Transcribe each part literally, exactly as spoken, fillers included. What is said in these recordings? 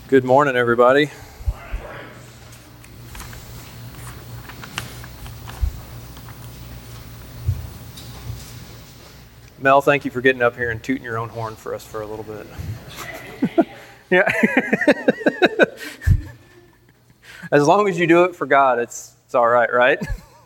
Good morning, everybody. Mel, thank you for getting up here and tooting your own horn for us for a little bit. Yeah. As long as you do it for God, it's it's all right, right?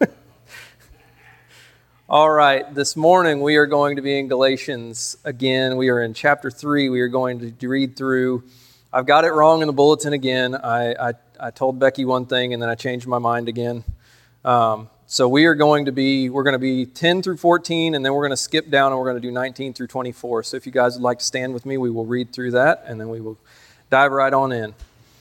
All right, this morning we are going to be in Galatians again. We are in chapter three. We are going to read through. I've got it wrong in the bulletin again. I I, I told Becky one thing and then I changed my mind again. Um, so we are going to be, we're going to be ten through fourteen, and then we're going to skip down and we're going to do nineteen through twenty-four. So if you guys would like to stand with me, we will read through that and then we will dive right on in.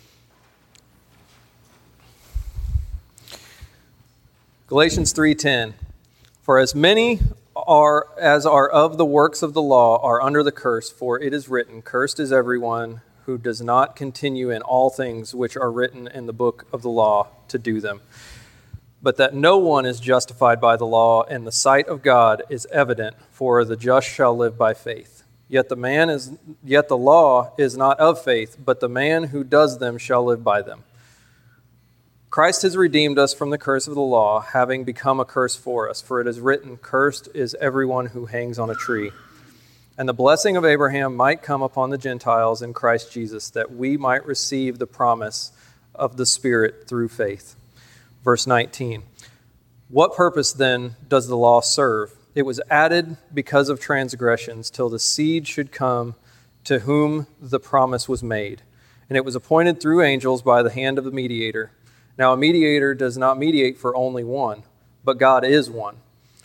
Galatians three ten. For as many are as are of the works of the law are under the curse, for it is written, cursed is everyone who does not continue in all things which are written in the book of the law to do them. But that no one is justified by the law in the sight of God is evident, for the just shall live by faith. Yet the man is yet the law is not of faith, but the man who does them shall live by them. Christ has redeemed us from the curse of the law, having become a curse for us. For it is written, cursed is everyone who hangs on a tree. And the blessing of Abraham might come upon the Gentiles in Christ Jesus, that we might receive the promise of the Spirit through faith. Verse nineteen. What purpose then does the law serve? It was added because of transgressions, till the seed should come to whom the promise was made. And it was appointed through angels by the hand of the mediator. Now a mediator does not mediate for only one, but God is one.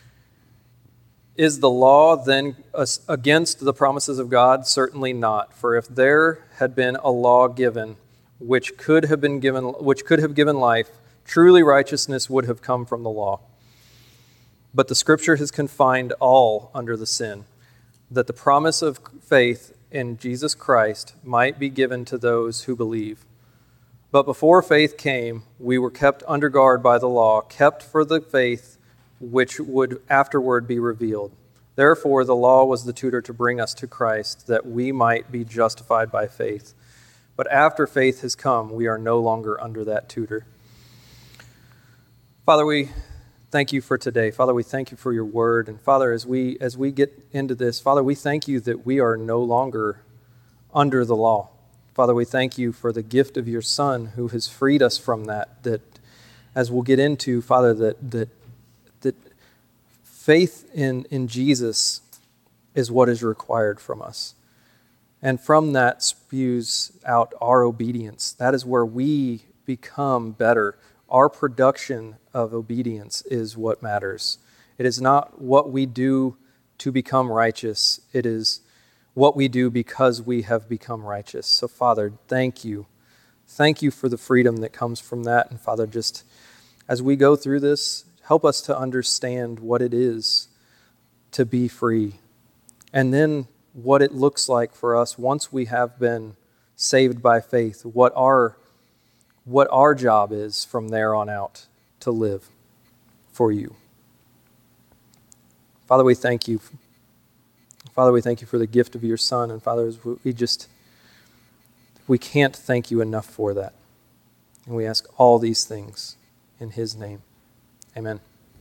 Is the law then against the promises of God? Certainly not. For if there had been a law given which could have been given which could have given life, truly righteousness would have come from the law. But the Scripture has confined all under the sin, that the promise of faith in Jesus Christ might be given to those who believe. But before faith came, we were kept under guard by the law, kept for the faith which would afterward be revealed. Therefore, the law was the tutor to bring us to Christ, that we might be justified by faith. But after faith has come, we are no longer under that tutor. Father, we thank you for today. Father, we thank you for your word. And Father, as we as we get into this, Father, we thank you that we are no longer under the law. Father, we thank you for the gift of your Son who has freed us from that, that as we'll get into, Father, that that that faith in, in Jesus is what is required from us. And from that spews out our obedience. That is where we become better. Our production of obedience is what matters. It is not what we do to become righteous. It is what we do because we have become righteous. So, Father, thank you. Thank you for the freedom that comes from that. And, Father, just as we go through this, help us to understand what it is to be free. And then what it looks like for us once we have been saved by faith, what our, what our job is from there on out to live for you. Father, we thank you. Father, we thank you for the gift of your Son. And Father, we just, we can't thank you enough for that. And we ask all these things in his name. Amen.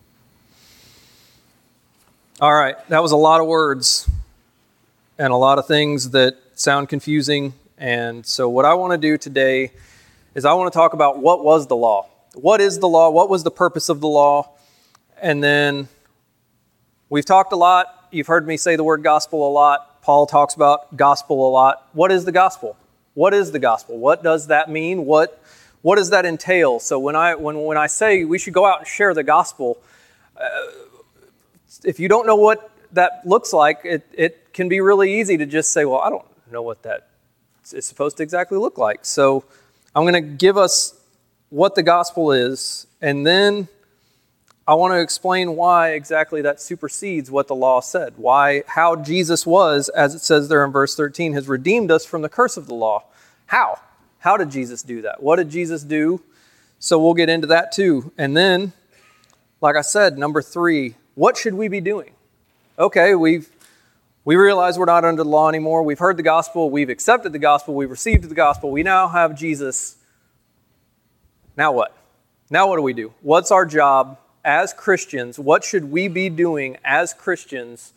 All right, that was a lot of words and a lot of things that sound confusing. And so what I want to do today is I want to talk about what was the law. What is the law? What was the purpose of the law? And then we've talked a lot. You've heard me say the word gospel a lot. Paul talks about gospel a lot. What is the gospel? What is the gospel? What does that mean? What what does that entail? So when I when when I say we should go out and share the gospel, uh, if you don't know what that looks like, it it can be really easy to just say, well, I don't know what that is supposed to exactly look like. So I'm going to give us what the gospel is, and then I want to explain why exactly that supersedes what the law said. Why, how Jesus was, as it says there in verse thirteen, has redeemed us from the curse of the law. How? How did Jesus do that? What did Jesus do? So we'll get into that too. And then, like I said, number three, what should we be doing? Okay, we've We realize we're not under the law anymore. We've heard the gospel. We've accepted the gospel. We've received the gospel. We now have Jesus. Now what? Now what do we do? What's our job as Christians? What should we be doing as Christians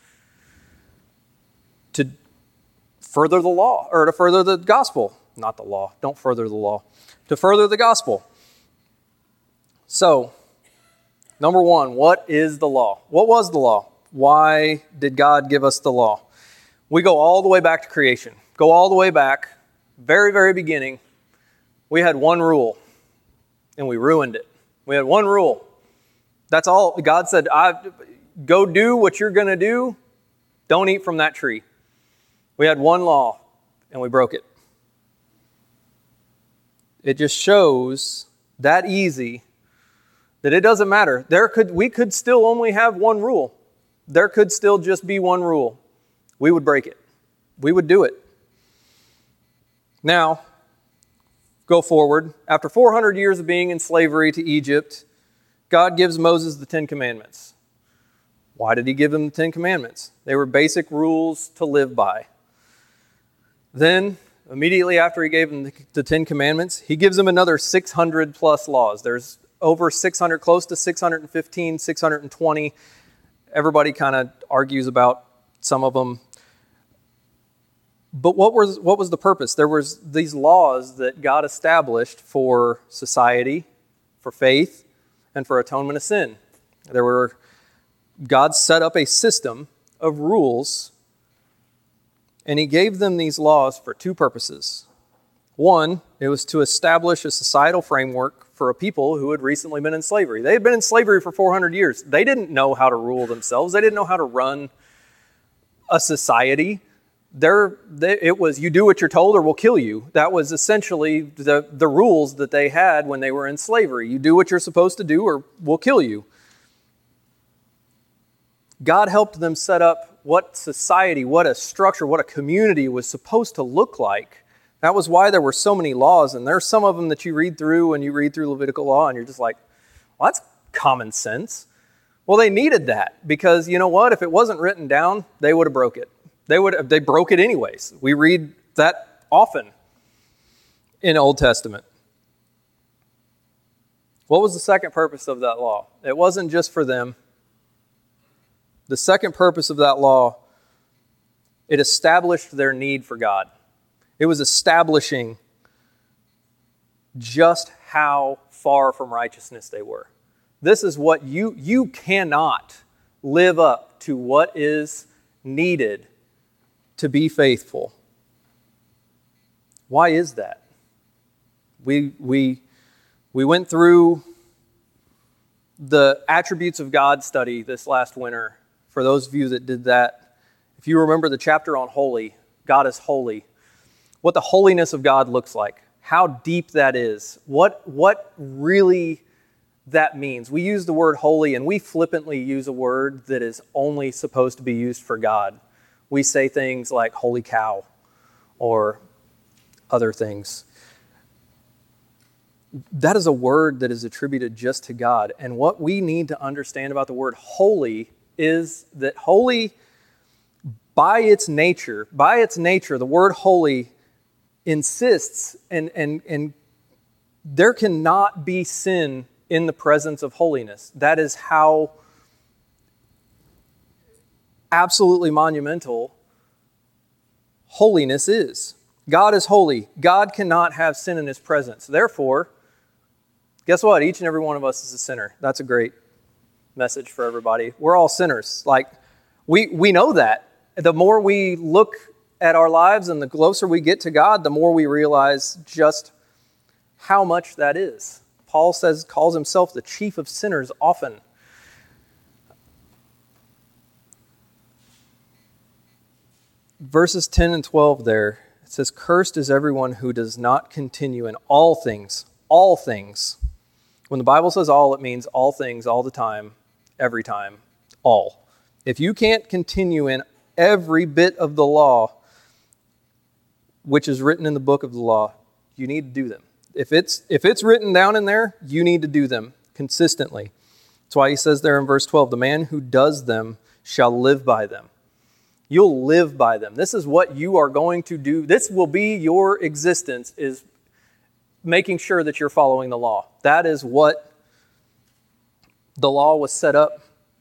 to further the law, or to further the gospel? Not the law. Don't further the law. To further the gospel. So, number one, what is the law? What was the law? Why did God give us the law? We go all the way back to creation. Go all the way back, very, very beginning. We had one rule, and we ruined it. We had one rule. That's all. God said, I, go do what you're going to do. Don't eat from that tree. We had one law, and we broke it. It just shows that easy that it doesn't matter. There could we could still only have one rule. There could still just be one rule. We would break it. We would do it. Now, go forward. After four hundred years of being in slavery to Egypt, God gives Moses the Ten Commandments. Why did he give him the Ten Commandments? They were basic rules to live by. Then, immediately after he gave him the Ten Commandments, he gives him another six hundred plus laws. There's over six hundred, close to six hundred fifteen, six hundred twenty. Everybody kind of argues about some of them. But what was what was the purpose? There was these laws that God established for society, for faith, and for atonement of sin. There were God set up a system of rules, and he gave them these laws for two purposes. One, it was to establish a societal framework for a people who had recently been in slavery. They had been in slavery for four hundred years. They didn't know how to rule themselves. They didn't know how to run a society. There, they, it was, you do what you're told or we'll kill you. That was essentially the, the rules that they had when they were in slavery. You do what you're supposed to do or we'll kill you. God helped them set up what society, what a structure, what a community was supposed to look like. That was why there were so many laws, and there's some of them that you read through and you read through Levitical law and you're just like, well, that's common sense. Well, they needed that because you know what? If it wasn't written down, they would have broke it. They would they broke it anyways. We read that often in Old Testament. What was the second purpose of that law? It wasn't just for them. The second purpose of that law, it established their need for God. It was establishing just how far from righteousness they were. This is what you, you cannot live up to what is needed to be faithful. Why is that? We, we, we went through the attributes of God study this last winter. For those of you that did that, if you remember the chapter on holy, God is holy, what the holiness of God looks like, how deep that is, what, what really that means. We use the word holy and we flippantly use a word that is only supposed to be used for God. We say things like holy cow or other things. That is a word that is attributed just to God. And what we need to understand about the word holy is that holy, by its nature, by its nature, the word holy insists and, and, and there cannot be sin in the presence of holiness. That is how absolutely monumental holiness is. God is holy. God cannot have sin in his presence. Therefore, guess what? Each and every one of us is a sinner. That's a great message for everybody. We're all sinners. Like, we, we know that. The more we look at our lives and the closer we get to God, the more we realize just how much that is. Paul says, calls himself the chief of sinners often. Verses ten and twelve there, it says, cursed is everyone who does not continue in all things, all things. When the Bible says all, it means all things, all the time, every time, all. If you can't continue in every bit of the law, which is written in the book of the law, you need to do them. If it's if it's written down in there, you need to do them consistently. That's why he says there in verse twelve, the man who does them shall live by them. You'll live by them. This is what you are going to do. This will be your existence, is making sure that you're following the law. That is what the law was set up.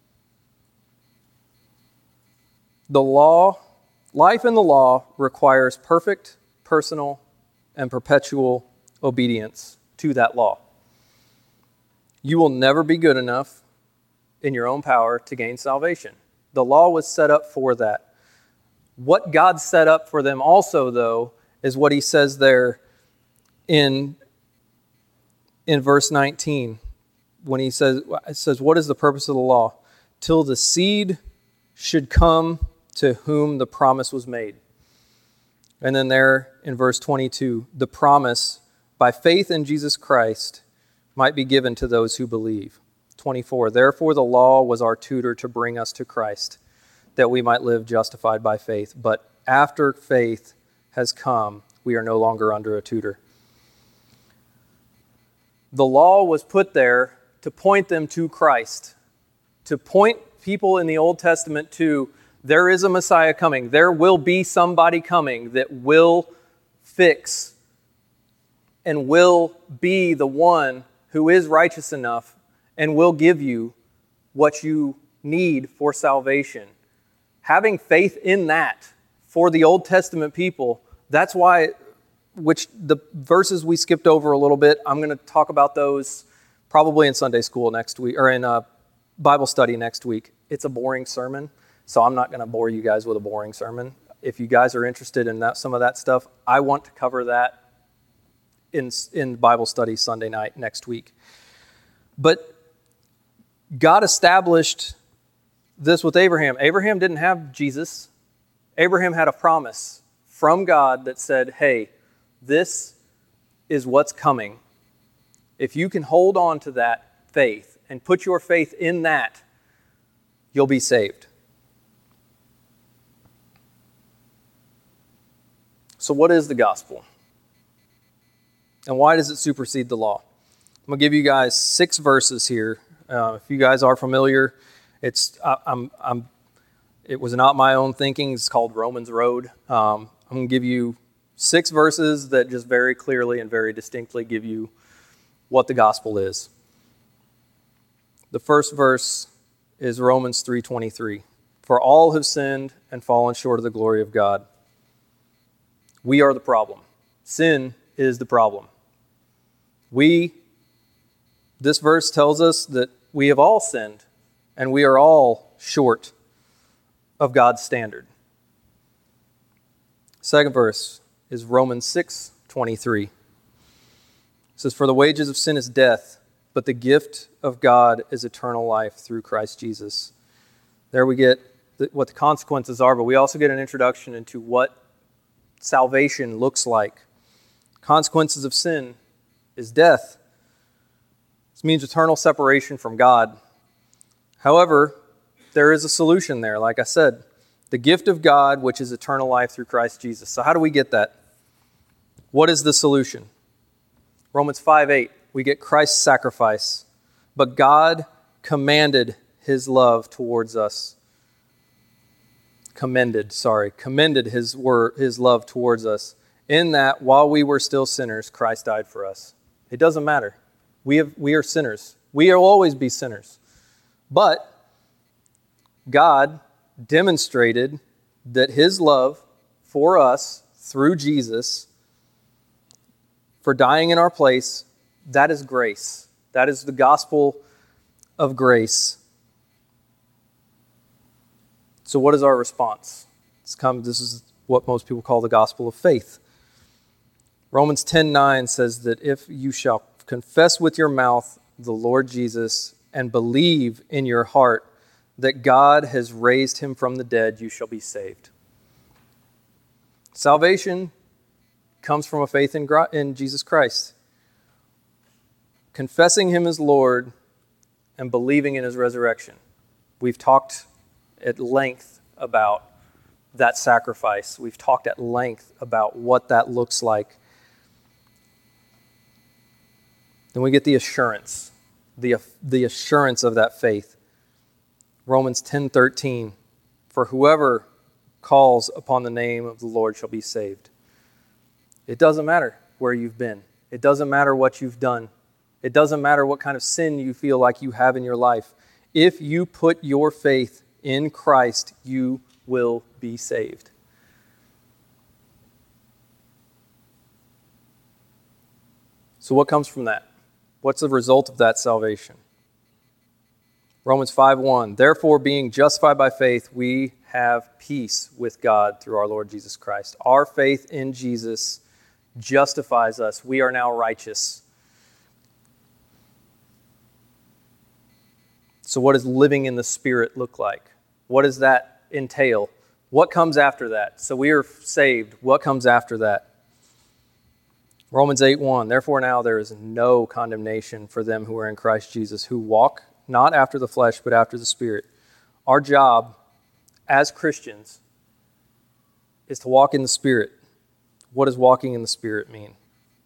The law, life in the law requires perfect, personal, and perpetual obedience to that law. You will never be good enough in your own power to gain salvation. The law was set up for that. What God set up for them also, though, is what he says there in, in verse nineteen. When he says, it says, what is the purpose of the law? Till the seed should come to whom the promise was made. And then there in verse twenty-two, the promise by faith in Jesus Christ might be given to those who believe. twenty-four, therefore the law was our tutor to bring us to Christ, that we might live justified by faith. But after faith has come, we are no longer under a tutor. The law was put there to point them to Christ, to point people in the Old Testament to, there is a Messiah coming. There will be somebody coming that will fix and will be the one who is righteous enough and will give you what you need for salvation. Having faith in that for the Old Testament people, that's why, which the verses we skipped over a little bit, I'm going to talk about those probably in Sunday school next week, or in a Bible study next week. It's a boring sermon, so I'm not going to bore you guys with a boring sermon. If you guys are interested in that, some of that stuff, I want to cover that in, in Bible study Sunday night next week. But God established this with Abraham. Abraham didn't have Jesus. Abraham had a promise from God that said, hey, this is what's coming. If you can hold on to that faith and put your faith in that, you'll be saved. So what is the gospel? And why does it supersede the law? I'm going to give you guys six verses here. Uh, if you guys are familiar, it's I, I'm, I'm, it was not my own thinking. It's called Romans Road. Um, I'm going to give you six verses that just very clearly and very distinctly give you what the gospel is. The first verse is Romans three twenty-three. For all have sinned and fallen short of the glory of God. We are the problem. Sin is the problem. We, this verse tells us that we have all sinned and we are all short of God's standard. Second verse is Romans six twenty-three. It says, for the wages of sin is death, but the gift of God is eternal life through Christ Jesus. There we get the, what the consequences are, but we also get an introduction into what salvation looks like. Consequences of sin is death. This means eternal separation from God. However, there is a solution there, like I said. The gift of God, which is eternal life through Christ Jesus. So how do we get that? What is the solution? Romans five eight, we get Christ's sacrifice. But God commanded his love towards us. Commended, sorry, commended his word, his love towards us. In that, while we were still sinners, Christ died for us. It doesn't matter. We have, we are sinners. We will always be sinners. But God demonstrated that his love for us through Jesus, for dying in our place, that is grace. That is the gospel of grace. So what is our response? It's come, this is what most people call the gospel of faith. Romans ten nine says that if you shall confess with your mouth the Lord Jesus and believe in your heart that God has raised him from the dead, you shall be saved. Salvation comes from a faith in, in Jesus Christ. Confessing him as Lord and believing in his resurrection. We've talked at length about that sacrifice. We've talked at length about what that looks like. Then we get the assurance, the, the assurance of that faith. Romans ten thirteen, for whoever calls upon the name of the Lord shall be saved. It doesn't matter where you've been. It doesn't matter what you've done. It doesn't matter what kind of sin you feel like you have in your life. If you put your faith in Christ, you will be saved. So what comes from that? What's the result of that salvation? Romans five one, therefore being justified by faith, we have peace with God through our Lord Jesus Christ. Our faith in Jesus justifies us. We are now righteous. So what does living in the Spirit look like? What does that entail? What comes after that? So we are saved. What comes after that? Romans eight one, therefore now there is no condemnation for them who are in Christ Jesus, who walk not after the flesh, but after the Spirit. Our job as Christians is to walk in the Spirit. What does walking in the Spirit mean?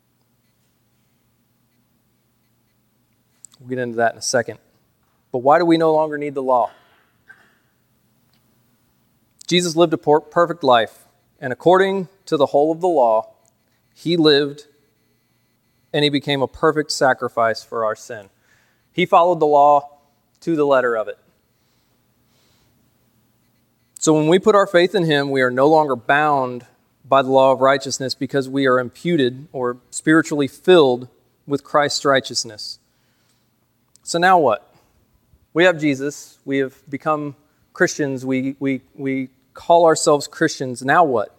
We'll get into that in a second. But why do we no longer need the law? Jesus lived a perfect life, and according to the whole of the law, he lived and he became a perfect sacrifice for our sin. He followed the law to the letter of it. So when we put our faith in him, we are no longer bound by the law of righteousness because we are imputed or spiritually filled with Christ's righteousness. So now what? We have Jesus. We have become Christians. We, we, we call ourselves Christians. Now what?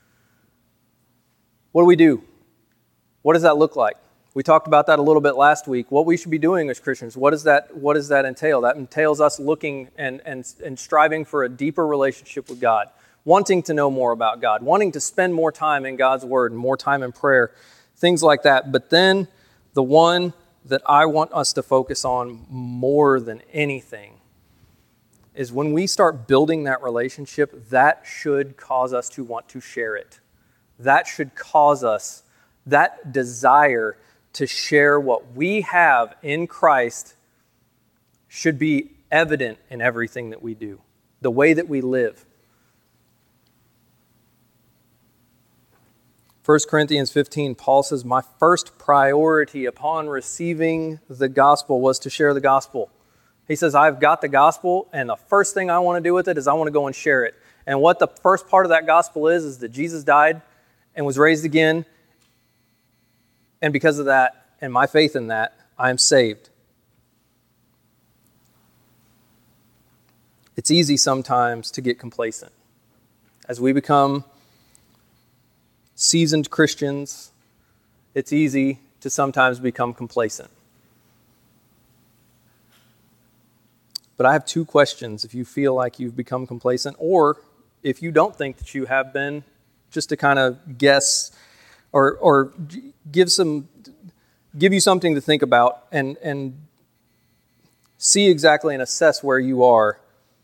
What do we do? What does that look like? We talked about that a little bit last week. What we should be doing as Christians. What does that, what does that entail? That entails us looking and, and, and striving for a deeper relationship with God, wanting to know more about God, wanting to spend more time in God's Word and more time in prayer, things like that. But then the one that I want us to focus on more than anything is when we start building that relationship, that should cause us to want to share it. That should cause us that desire to share what we have in Christ should be evident in everything that we do, the way that we live. First Corinthians fifteen, Paul says, my first priority upon receiving the gospel was to share the gospel. He says, I've got the gospel, and the first thing I want to do with it is I want to go and share it. And what the first part of that gospel is, is that Jesus died and was raised again. And because of that, and my faith in that, I am saved. It's easy sometimes to get complacent. As we become seasoned Christians, it's easy to sometimes become complacent. But I have two questions if you feel like you've become complacent, or if you don't think that you have been, just to kind of guess or or give some give you something to think about and, and see exactly and assess where you are.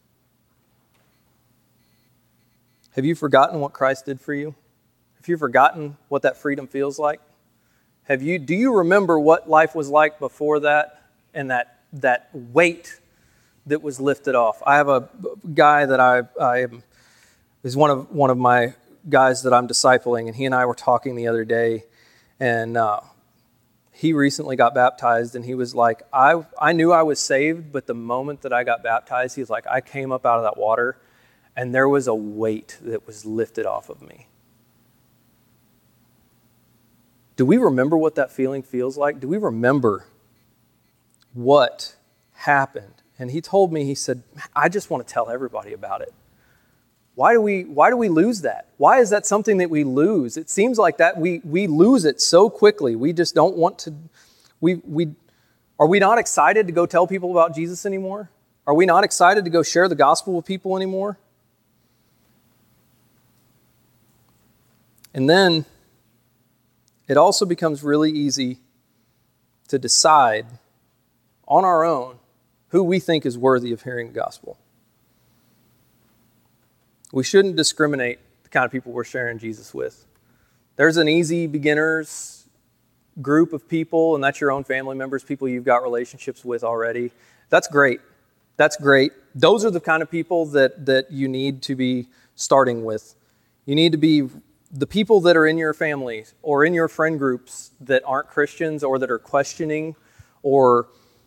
Have you forgotten what Christ did for you? Have you forgotten what that freedom feels like? Have you do you remember what life was like before that and that that weight that was lifted off? I have a guy that I I am is one of one of my guys that I'm discipling, and he and I were talking the other day, and uh, he recently got baptized, and he was like, I I knew I was saved, but the moment that I got baptized, he's like, I came up out of that water, and there was a weight that was lifted off of me. Do we remember what that feeling feels like? Do we remember what happened? And he told me, he said, I just want to tell everybody about it. Why do we why do we lose that? Why is that something that we lose? It seems like that we we lose it so quickly. We just don't want to we we are we not excited to go tell people about Jesus anymore? Are we not excited to go share the gospel with people anymore? And then it also becomes really easy to decide on our own who we think is worthy of hearing the gospel. We shouldn't discriminate the kind of people we're sharing Jesus with. There's an easy beginners group of people, and that's your own family members, people you've got relationships with already. That's great. That's great. Those are the kind of people that, that you need to be starting with. You need to be the people that are in your family or in your friend groups that aren't Christians or that are questioning or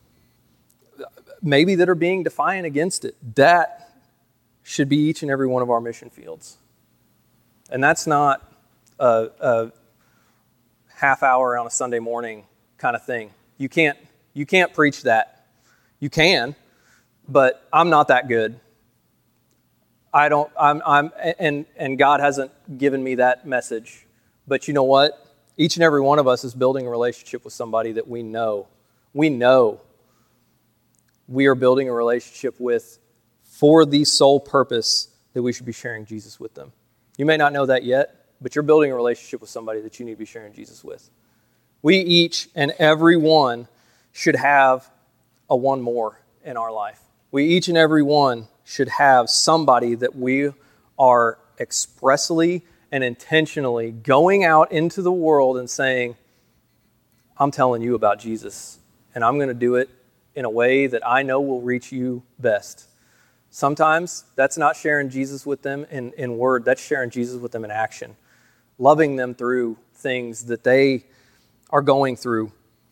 maybe that are being defiant against it. That should be each and every one of our mission fields. And that's not a, a half hour on a Sunday morning kind of thing. You can't, you can't preach that. You can, but I'm not that good. I don't, I'm, I'm, and, and God hasn't given me that message. But you know what? Each and every one of us is building a relationship with somebody that we know. We know we are building a relationship with for the sole purpose that we should be sharing Jesus with them. You may not know that yet, but you're building a relationship with somebody that you need to be sharing Jesus with. We each and every one should have a one more in our life. We each and every one should have somebody that we are expressly and intentionally going out into the world and saying, I'm telling you about Jesus, and I'm going to do it in a way that I know will reach you best. Sometimes that's not sharing Jesus with them in, in word, that's sharing Jesus with them in action, loving them through things that they are going through.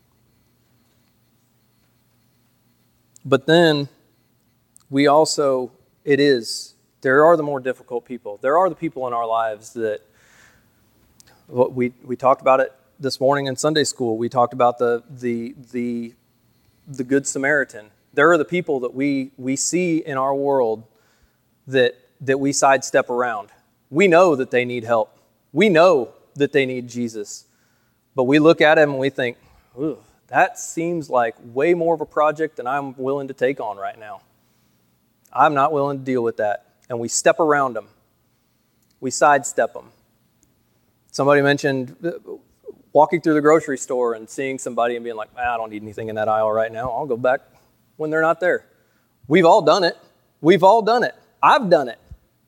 But then we also, it is, there are the more difficult people. There are the people in our lives that, what we we talked about it this morning in Sunday school. We talked about the the the the Good Samaritan. There are the people that we we see in our world that that we sidestep around. We know that they need help. We know that they need Jesus. But we look at him and we think, ooh, that seems like way more of a project than I'm willing to take on right now. I'm not willing to deal with that. And we step around them. We sidestep them. Somebody mentioned walking through the grocery store and seeing somebody and being like, ah, I don't need anything in that aisle right now. I'll go back when they're not there. We've all done it. We've all done it. I've done it.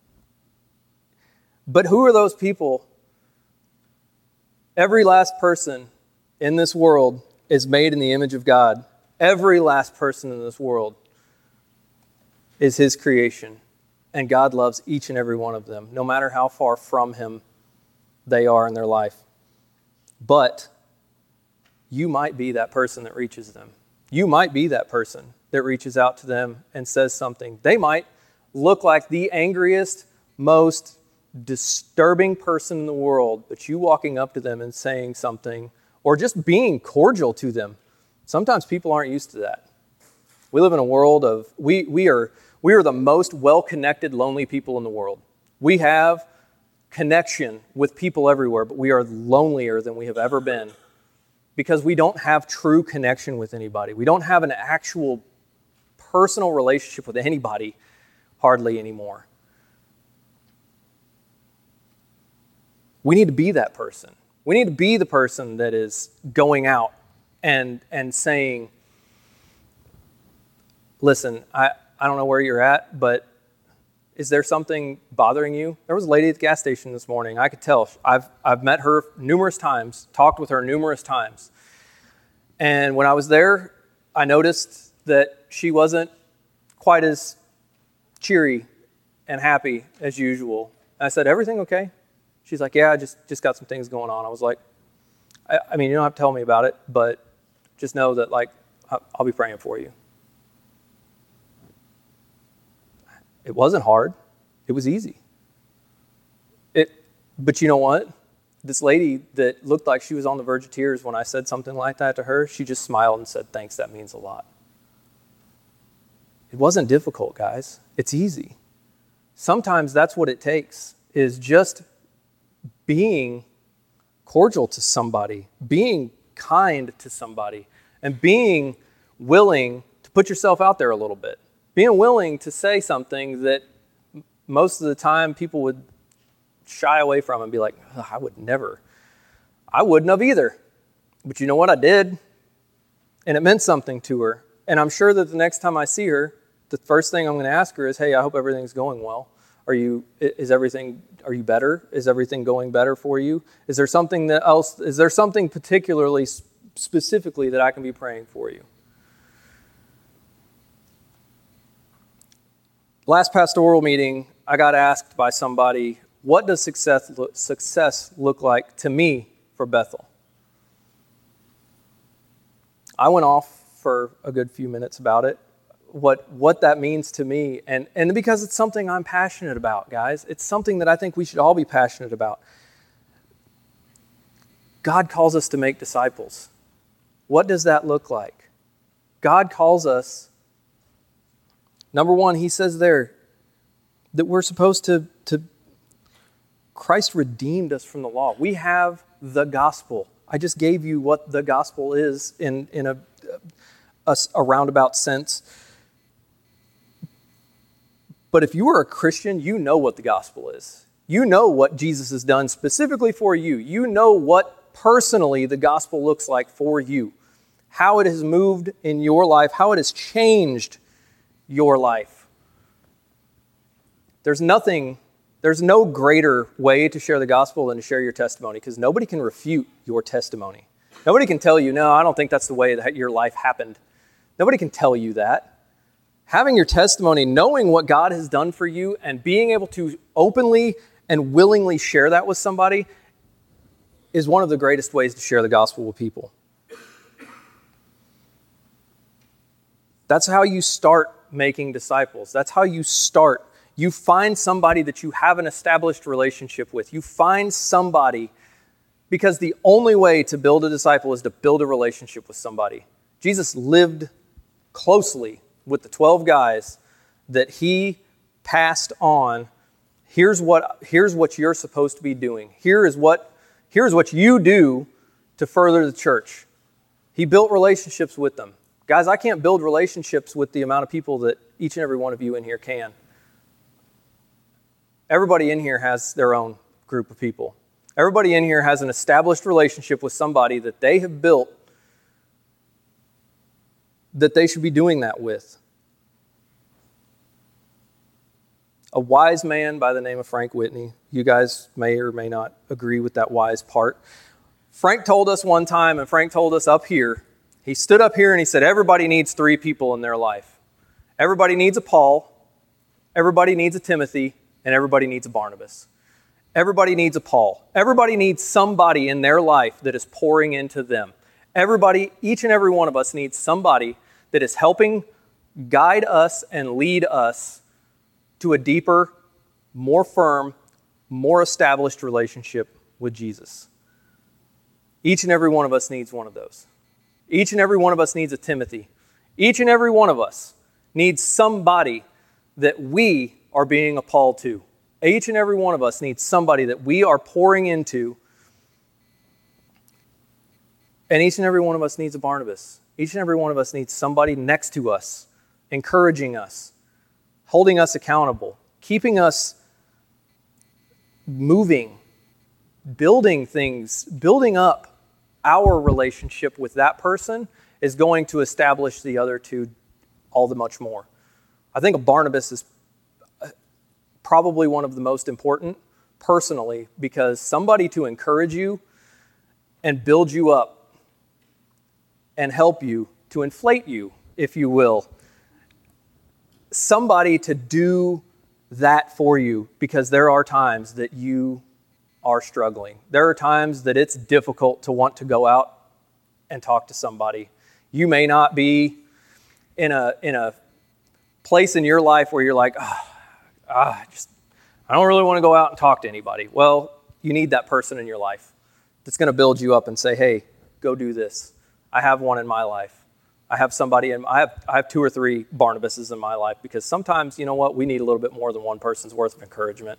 But who are those people? Every last person in this world is made in the image of God. Every last person in this world is his creation. And God loves each and every one of them, no matter how far from him they are in their life. But you might be that person that reaches them. You might be that person that reaches out to them and says something. They might look like the angriest, most disturbing person in the world, but you walking up to them and saying something or just being cordial to them. Sometimes people aren't used to that. We live in a world of, we we are we are the most well-connected, lonely people in the world. We have connection with people everywhere, but we are lonelier than we have ever been because we don't have true connection with anybody. We don't have an actual personal relationship with anybody hardly anymore. We need to be that person. We need to be the person that is going out and and saying, listen, I, I don't know where you're at, but is there something bothering you? There was a lady at the gas station this morning. I could tell. I've I've met her numerous times, talked with her numerous times. And when I was there, I noticed that she wasn't quite as cheery and happy as usual. And I said, everything okay? She's like, yeah, I just, just got some things going on. I was like, I, I mean, you don't have to tell me about it, but just know that, like, I'll be praying for you. It wasn't hard. It was easy. It, but you know what? This lady that looked like she was on the verge of tears when I said something like that to her, she just smiled and said, thanks, that means a lot. It wasn't difficult, guys. It's easy. Sometimes that's what it takes, is just being cordial to somebody, being kind to somebody, and being willing to put yourself out there a little bit. Being willing to say something that most of the time people would shy away from and be like, oh, I would never. I wouldn't have either. But you know what? I did. And it meant something to her. And I'm sure that the next time I see her, the first thing I'm going to ask her is, hey, I hope everything's going well. Are you, is everything, are you better? Is everything going better for you? Is there something that else, is there something particularly specifically that I can be praying for you? Last pastoral meeting, I got asked by somebody, what does success look, success look like to me for Bethel? I went off for a good few minutes about it, what what that means to me, and, and because it's something I'm passionate about, guys. It's something that I think we should all be passionate about. God calls us to make disciples. What does that look like? God calls us, number one, he says there that we're supposed to, to, Christ redeemed us from the law. We have the gospel. I just gave you what the gospel is in, in a, a, a roundabout sense. But if you are a Christian, you know what the gospel is. You know what Jesus has done specifically for you. You know what personally the gospel looks like for you. How it has moved in your life, how it has changed your life. There's nothing, there's no greater way to share the gospel than to share your testimony, because nobody can refute your testimony. Nobody can tell you, no, I don't think that's the way that your life happened. Nobody can tell you that. Having your testimony, knowing what God has done for you, and being able to openly and willingly share that with somebody is one of the greatest ways to share the gospel with people. That's how you start making disciples. That's how you start. You find somebody that you have an established relationship with. You find somebody, because the only way to build a disciple is to build a relationship with somebody. Jesus lived closely with the twelve guys that he passed on. Here's what, here's what you're supposed to be doing. Here is what, here's what you do to further the church. He built relationships with them. Guys, I can't build relationships with the amount of people that each and every one of you in here can. Everybody in here has their own group of people. Everybody in here has an established relationship with somebody that they have built that they should be doing that with. A wise man by the name of Frank Whitney. You guys may or may not agree with that wise part. Frank told us one time, and Frank told us up here, he stood up here and he said, everybody needs three people in their life. Everybody needs a Paul, everybody needs a Timothy, and everybody needs a Barnabas. Everybody needs a Paul. Everybody needs somebody in their life that is pouring into them. Everybody, each and every one of us needs somebody that is helping guide us and lead us to a deeper, more firm, more established relationship with Jesus. Each and every one of us needs one of those. Each and every one of us needs a Timothy. Each and every one of us needs somebody that we are being a Paul to. Each and every one of us needs somebody that we are pouring into. And each and every one of us needs a Barnabas. Each and every one of us needs somebody next to us, encouraging us, holding us accountable, keeping us moving, building things, building up our relationship with that person is going to establish the other two all the much more. I think a Barnabas is probably one of the most important personally, because somebody to encourage you and build you up and help you, to inflate you, if you will. Somebody to do that for you, because there are times that you are struggling. There are times that it's difficult to want to go out and talk to somebody. You may not be in a in a place in your life where you're like, ah, oh, oh, just I don't really want to go out and talk to anybody. Well, you need that person in your life that's going to build you up and say, hey, go do this. I have one in my life. I have somebody, in, I have I have two or three Barnabases in my life, because sometimes, you know what, we need a little bit more than one person's worth of encouragement.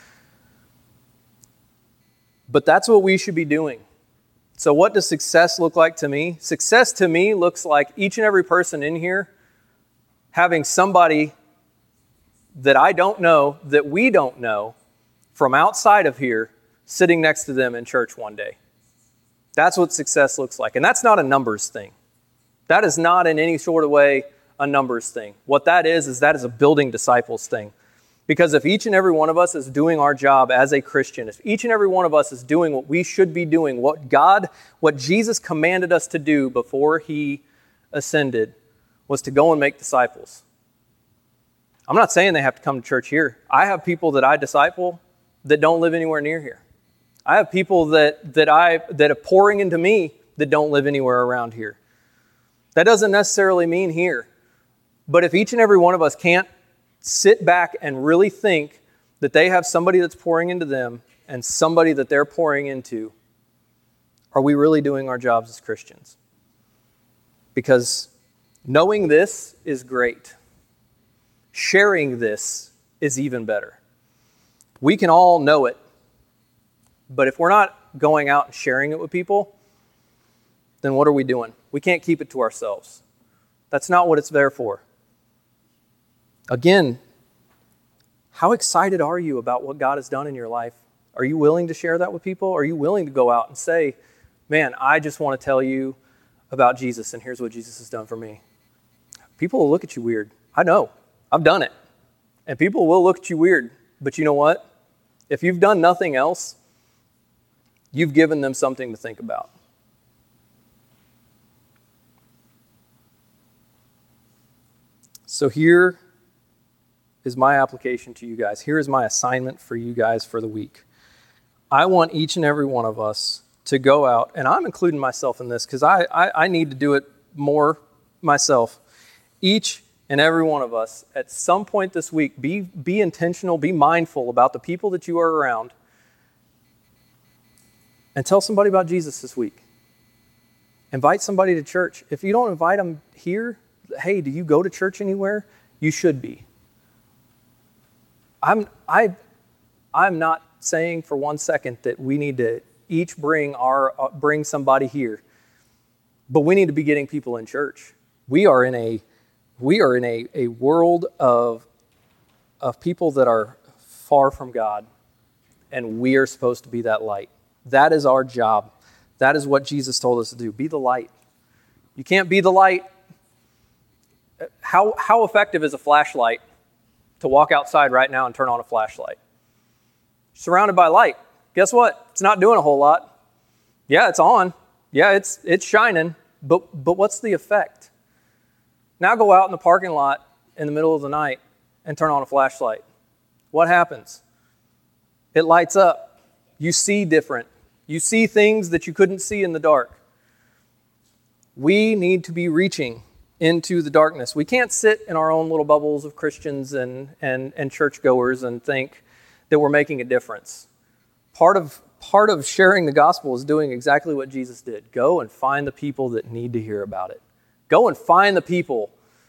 But that's what we should be doing. So what does success look like to me? Success to me looks like each and every person in here having somebody that I don't know, that we don't know, from outside of here, sitting next to them in church one day. That's what success looks like. And that's not a numbers thing. That is not in any sort of way a numbers thing. What that is, is that is a building disciples thing. Because if each and every one of us is doing our job as a Christian, if each and every one of us is doing what we should be doing, what God, what Jesus commanded us to do before he ascended, was to go and make disciples. I'm not saying they have to come to church here. I have people that I disciple that don't live anywhere near here. I have people that that I that are pouring into me that don't live anywhere around here. That doesn't necessarily mean here. But if each and every one of us can't sit back and really think that they have somebody that's pouring into them and somebody that they're pouring into, are we really doing our jobs as Christians? Because knowing this is great. Sharing this is even better. We can all know it, but if we're not going out and sharing it with people, then what are we doing? We can't keep it to ourselves. That's not what it's there for. Again, how excited are you about what God has done in your life? Are you willing to share that with people? Are you willing to go out and say, man, I just want to tell you about Jesus, and here's what Jesus has done for me? People will look at you weird. I know. I've done it. And people will look at you weird. But you know what? If you've done nothing else, you've given them something to think about. So here is my application to you guys. Here is my assignment for you guys for the week. I want each and every one of us to go out, and I'm including myself in this because I, I, I need to do it more myself. Each and every one of us, at some point this week, be, be intentional, be mindful about the people that you are around, and tell somebody about Jesus this week. Invite somebody to church. If you don't invite them here, hey, do you go to church anywhere? You should be. I'm I I'm not saying for one second that we need to each bring our uh, bring somebody here, but we need to be getting people in church. We are in a we are in a, a world of of people that are far from God, and we are supposed to be that light. That is our job. That is what Jesus told us to do. Be the light. You can't be the light. How how effective is a flashlight to walk outside right now and turn on a flashlight? Surrounded by light. Guess what? It's not doing a whole lot. Yeah, it's on. Yeah, it's it's shining. But but what's the effect? Now go out in the parking lot in the middle of the night and turn on a flashlight. What happens? It lights up. You see different. You see things that you couldn't see in the dark. We need to be reaching into the darkness. We can't sit in our own little bubbles of Christians and, and, and churchgoers and think that we're making a difference. Part of, part of sharing the gospel is doing exactly what Jesus did. Go and find the people that need to hear about it. Go and find the people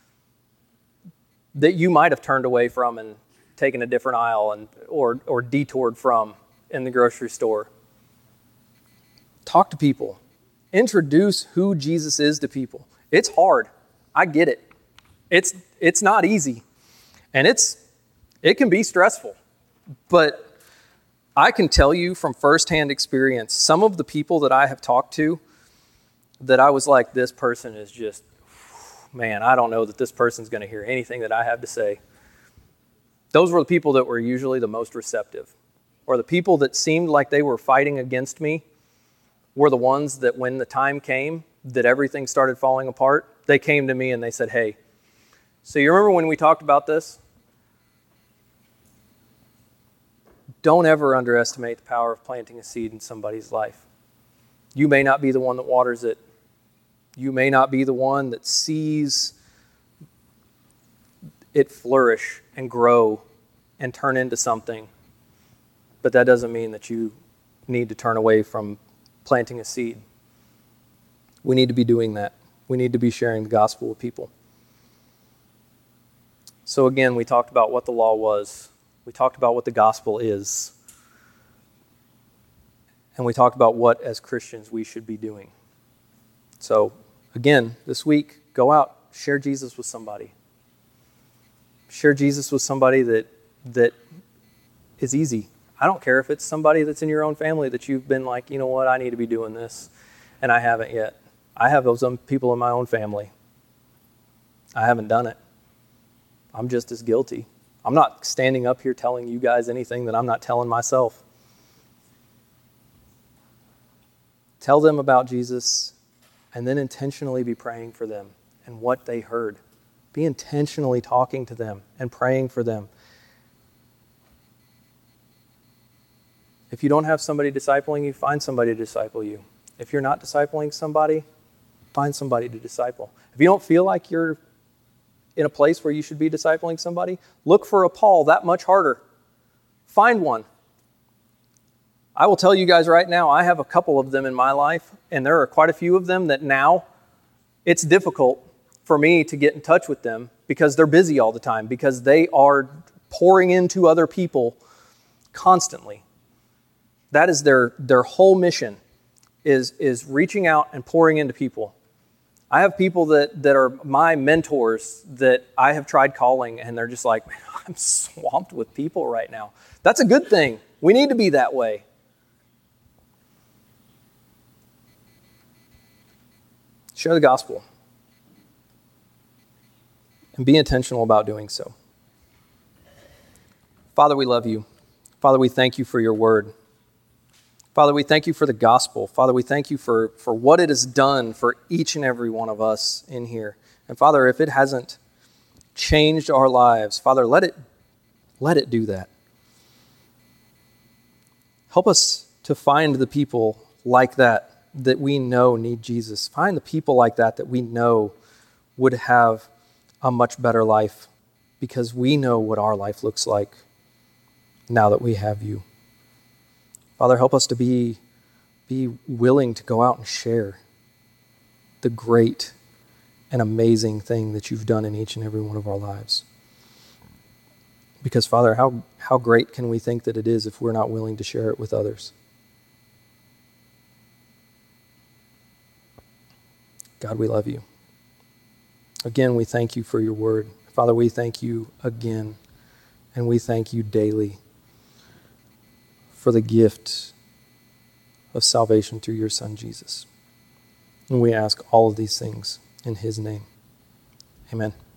that you might have turned away from and taken a different aisle and or or detoured from in the grocery store. Talk to people. Introduce who Jesus is to people. It's hard. I get it. It's it's not easy. And it's it can be stressful. But I can tell you from firsthand experience, some of the people that I have talked to that I was like, this person is just, man, I don't know that this person's going to hear anything that I have to say. Those were the people that were usually the most receptive. Or the people that seemed like they were fighting against me were the ones that when the time came that everything started falling apart, they came to me and they said, hey, so you remember when we talked about this? Don't ever underestimate the power of planting a seed in somebody's life. You may not be the one that waters it. You may not be the one that sees it flourish and grow and turn into something. But that doesn't mean that you need to turn away from planting a seed. We need to be doing that. We need to be sharing the gospel with people. So again, we talked about what the law was. We talked about what the gospel is. And we talked about what, as Christians, we should be doing. So, again, this week, go out, share Jesus with somebody. Share Jesus with somebody that that is easy. I don't care if it's somebody that's in your own family that you've been like, you know what, I need to be doing this, and I haven't yet. I have those people in my own family. I haven't done it. I'm just as guilty. I'm not standing up here telling you guys anything that I'm not telling myself. Tell them about Jesus, and then intentionally be praying for them and what they heard. Be intentionally talking to them and praying for them. If you don't have somebody discipling you, find somebody to disciple you. If you're not discipling somebody, find somebody to disciple. If you don't feel like you're in a place where you should be discipling somebody, look for a Paul that much harder. Find one. I will tell you guys right now, I have a couple of them in my life, and there are quite a few of them that now it's difficult for me to get in touch with them because they're busy all the time, because they are pouring into other people constantly. That is their, their whole mission, is, is reaching out and pouring into people. I have people that, that are my mentors that I have tried calling, and they're just like, man, I'm swamped with people right now. That's a good thing. We need to be that way. Share the gospel. And be intentional about doing so. Father, we love you. Father, we thank you for your word. Father, we thank you for the gospel. Father, we thank you for, for what it has done for each and every one of us in here. And Father, if it hasn't changed our lives, Father, let it, let it do that. Help us to find the people like that that we know need Jesus. Find the people like that that we know would have a much better life because we know what our life looks like now that we have you. Father, help us to be, be willing to go out and share the great and amazing thing that you've done in each and every one of our lives. Because, Father, how, how great can we think that it is if we're not willing to share it with others? God, we love you. Again, we thank you for your word. Father, we thank you again, and we thank you daily for the gift of salvation through your Son, Jesus. And we ask all of these things in his name. Amen.